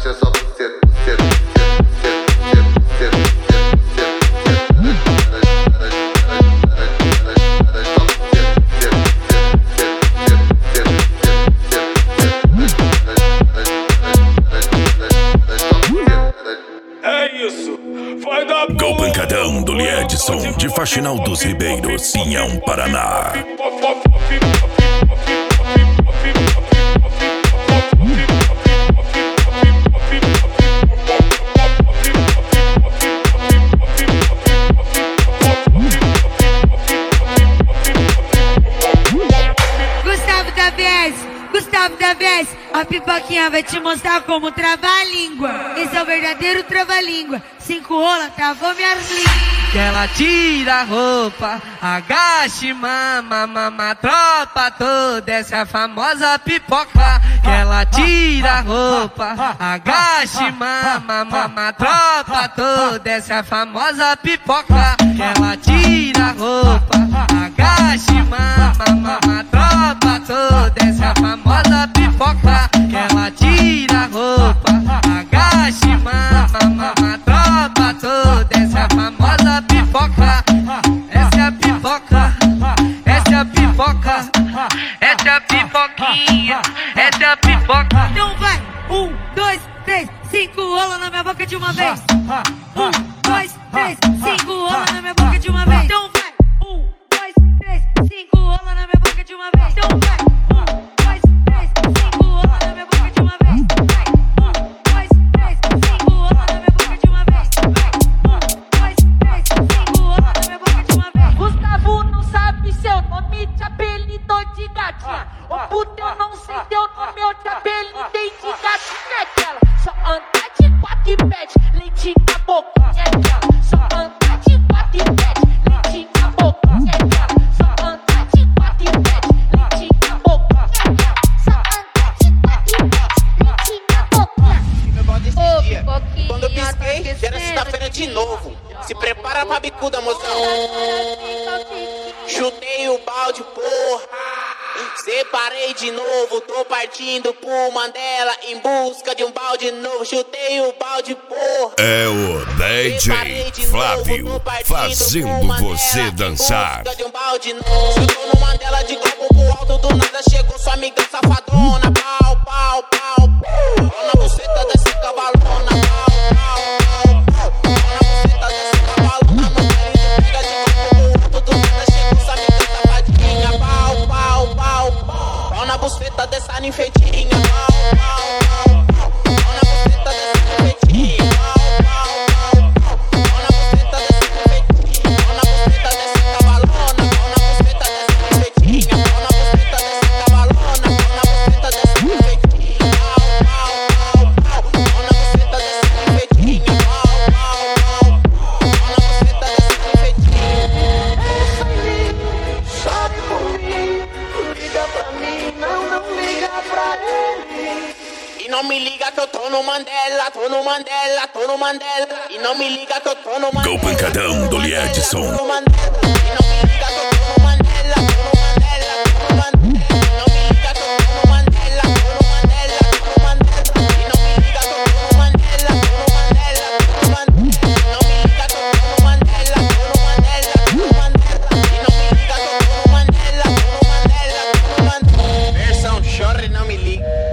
mexe só buceta, buceta, buceta, É isso, vai dar bom. Go Pancadão do Liedson, de Faxinal dos Ribeiros, Pinhão, Paraná. Gustavo da vez, a pipoquinha vai te mostrar como travar a língua. Esse é o verdadeiro trava-língua. 5 rola, travou minhas línguas. Que ela tira a roupa, agache, mama, tropa toda, essa é a famosa pipoca. Que ela tira a roupa, agache, mama, tropa toda, essa é a famosa pipoca. Que ela tira a roupa, agache, mama, tropa toda, essa é a famosa pipoca. Que ela tira a roupa, agache, mama, tropa toda, essa é a famosa pipoca. Essa é a pipoca, essa é a pipoca, essa é a pipoquinha, essa é a pipoca. Então vai, 1, 2, 3, 5 rola na minha boca de uma vez. 1, 2, 3, 5 rola na minha boca de uma vez. Então vai, 1, 2, 3, 5 rola na minha boca de uma vez. Então vai, 1, 2, 3, 5 rola na minha boca de uma vez. Vai, 1, 2, 3, 5 rola na minha boca de uma vez. Vai, 1, 2, 3, 5 rola na minha boca de uma vez. Gustavo não sabe seu nome, te apelidou de gatinha. Ô puta, eu não sei teu nome, eu te apelidei de gatinha. Aquela só anda de 4 e pede leite na boquinha. Aquela só anda de 4 e pede leite na boquinha. Aquela só anda de 4 e pede leite na boquinha. Aquela só anda de 4 e pede leite na boquinha. Meu balde esse dia, Pipoquinha, quando eu pisquei, tá já era sexta-feira de novo. Se prepara pra bicuda, mozão. Chutei o balde, porra. Separei de novo, tô partindo pro Mandela em busca de um balde novo. Chutei o balde, porra. É o DJ Flávio, fazendo você dançar. De um balde novo. Eu tô no Mandela de globo pro alto, do nada chegou sua amiga safadona. Pau, pau, pau. Ó na buceta dessa cavalona. Pau, pau, pau. Ó na buceta dessa cavalona. Meu marido pega de globo pro alto, do nada chegou sua amiga safadinha. Pau, pau, pau, pau. Ó na buceta dessa ninfeitinha. Pau, pau, pau. Ó na buceta dessa ninfeitinha. Pau, pau, pau. Ó na buceta dessa ninfeitinha. Ó na buceta dessa cavalona. Ó na buceta dessa ninfeitinha. Ó na buceta dessa cavalona. Ó na buceta dessa ninfeitinha. Pau, pau, pau, pau. Ó na buceta dessa ninfeitinha. Pau, pau, pau. Ó na buceta dessa ninfeitinha. Essa aí, sabe por mim, liga pra mim, não liga pra ele. E não me liga que eu tô no Mandela, tô no Mandela, tô no Mandela. E não me liga que eu tô no Mandela. Go Pancadão do Liedson. Tô no Mandela. E não me liga que eu tô no Mandela, tô no Mandela, tô no Mandela. E não me liga que eu tô no Mandela, tô no Mandela, tô no Mandela. E não me liga que eu tô no Mandela, tô no Mandela, tô no Mandela. E não me liga que eu tô no Mandela, tô no Mandela, tô no Mandela. E não me liga que eu tô no Mandela, tô no Mandela, tô no Mandela. Versão chora e não me liga.